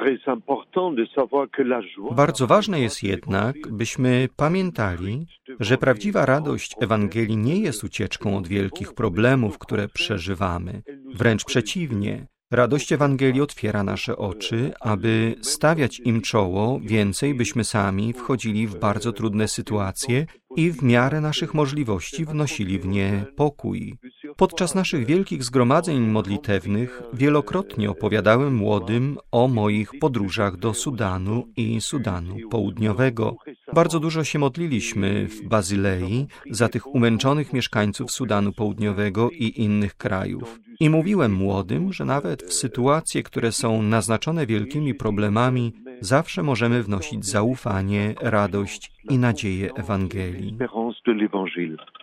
Bardzo ważne jest jednak, byśmy pamiętali, że prawdziwa radość Ewangelii nie jest ucieczką od wielkich problemów, które przeżywamy. Wręcz przeciwnie. Radość Ewangelii otwiera nasze oczy, aby stawiać im czoło, więcej byśmy sami wchodzili w bardzo trudne sytuacje i w miarę naszych możliwości wnosili w nie pokój. Podczas naszych wielkich zgromadzeń modlitewnych wielokrotnie opowiadałem młodym o moich podróżach do Sudanu i Sudanu Południowego. Bardzo dużo się modliliśmy w Bazylei za tych umęczonych mieszkańców Sudanu Południowego i innych krajów. I mówiłem młodym, że nawet w sytuacje, które są naznaczone wielkimi problemami, zawsze możemy wnosić zaufanie, radość i nadzieję Ewangelii.